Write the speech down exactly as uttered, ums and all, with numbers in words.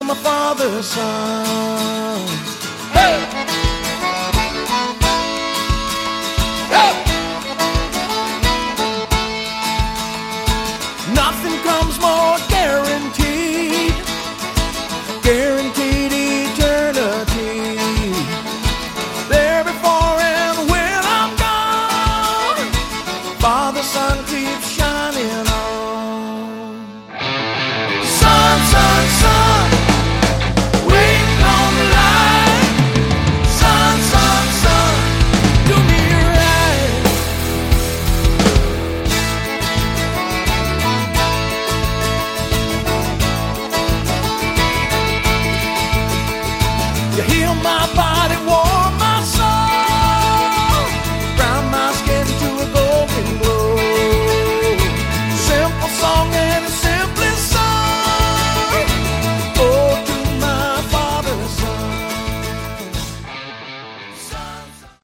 my father's son. Hey! Hey! Nothing comes more guaranteed, guaranteed eternity. There before and when I'm gone, Father, Son keeps shining on. Sun, sun, sun, waiting on the light. Sun, sun, sun, do me right. You heal my body.